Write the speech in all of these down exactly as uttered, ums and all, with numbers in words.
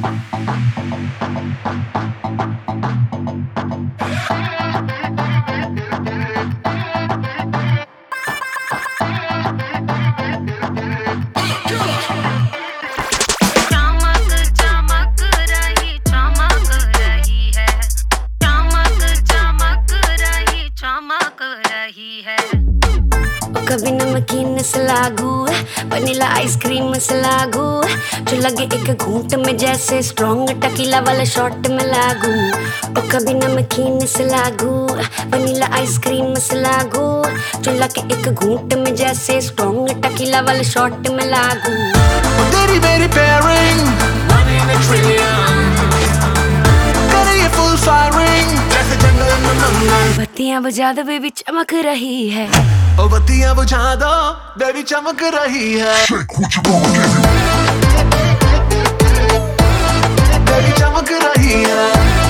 कभी नमकीन से लागू वनीला आइसक्रीम से लागू जो लगे एक घूंट में जैसे स्ट्रॉन्ग टकीला वाला शॉट में लागू। ओ कभी नमकीन से लागू वनीला आइसक्रीम से लागू जो लगे एक घूंट में जैसे स्ट्रॉन्ग टकीला वाला शॉट में लागू। तेरी मेरी pairing one in a trillion करे ये full firing जैसे जंगल में मंगल। बत्तियां बुझा दो बेबी चमक रही है, ओ बत्तियां बुझा दो बेबी चमक रही है। बेबी चमक रही है,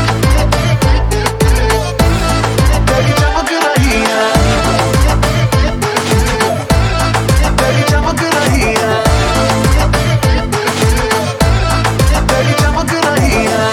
बेबी चमक रही है, बेबी चमक रही है, बेबी चमक रही है।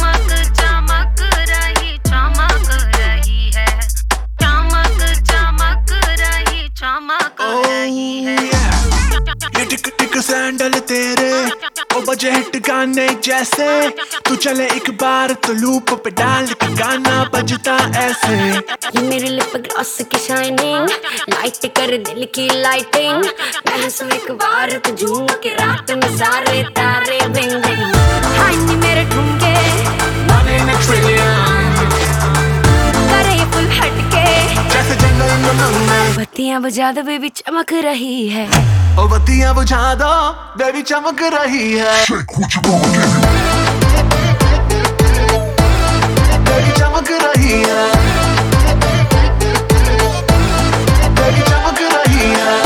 सैंडल तेरे ओ बजट गाने जैसे तू चले एक बार तो लूप पे डाल के गाना बजता ऐसे। ये मेरे लिप ग्लॉस की शाइनिंग लाइट कर दिल की लाइटिंग मैं सो एक बार तो झूम के रात में सारे तारे बिंग बिंग। हाय नी मेरे ठुमके one in a trillion करे ये फुल हटके जैसे जंगल में मंगल। बत्तियां बुझा दो बेबी चमक रही है, ओ बत्तियां बुझा दो बेबी चमक रही है। बेबी चमक रही है, बेबी चमक रही है,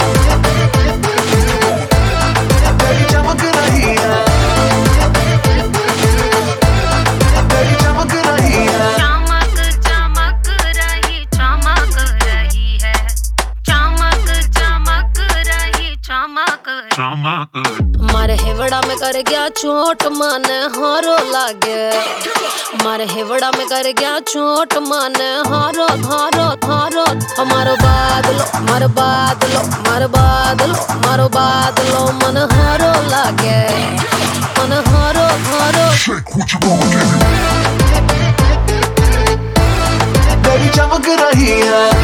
बेबी चमक रही है, बेबी चमक रही है। मारे हेवड़ा में कर गया चोट मन हारो लागे, मारे हेवड़ा में कर गया चोट मन हारो हारो हारो। हमारो बादलो मारो बादलो मारो बादलो मारो बादलो मन हारो लागे मन हारो हारो। बेबी चमक रही है,